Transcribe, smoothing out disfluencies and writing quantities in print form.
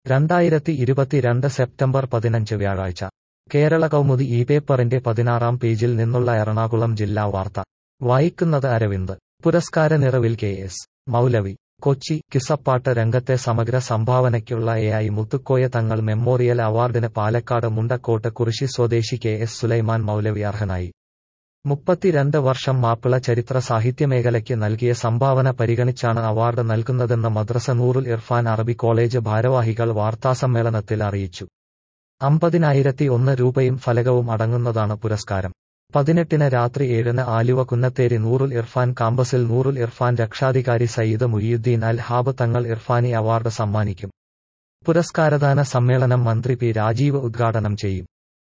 2022 September 15 വ്യാഴാഴ്ച കേരള കൗമുദി ഈ പേപ്പറിന്റെ 16-ാം പേജിൽ നിന്നുള്ള എറണാകുളം ജില്ലാ വാർത്ത വായിക്കുന്നത് അരവിന്ദ്. പുരസ്കാര നിറവിൽ KS മൗലവി. കൊച്ചി. കിസ്സപ്പാട്ട് രംഗത്തെ സമഗ്ര സംഭാവനയ്ക്കുള്ള AI മുത്തുക്കോയ തങ്ങൾ മെമ്മോറിയൽ അവാർഡിന് പാലക്കാട് മുണ്ടക്കോട്ട് കുറിശി സ്വദേശി KS സുലൈമാൻ മൗലവി അർഹനായി. 32 വർഷം മാപ്പിള ചരിത്ര സാഹിത്യമേഖലയ്ക്ക് നൽകിയ സംഭാവന പരിഗണിച്ചാണ് അവാർഡ് നൽകുന്നതെന്ന് മദ്രസ നൂറുൽ ഇർഫാൻ അറബി കോളേജ് ഭാരവാഹികൾ വാർത്താസമ്മേളനത്തിൽ അറിയിച്ചു. 50,001 രൂപയും ഫലകവും അടങ്ങുന്നതാണ് പുരസ്കാരം. 18-ന് രാത്രി 7-ന് ആലുവ കുന്നത്തേരി നൂറുൽ ഇർഫാൻ കാമ്പസിൽ നൂറുൽ ഇർഫാൻ രക്ഷാധികാരി സയ്യിദ് മുഹിയുദ്ദീൻ അൽ ഹാബ് തങ്ങൾ ഇർഫാനി അവാർഡ് സമ്മാനിക്കും. പുരസ്കാരദാന സമ്മേളനം മന്ത്രി P. രാജീവ് ഉദ്ഘാടനം ചെയ്യും.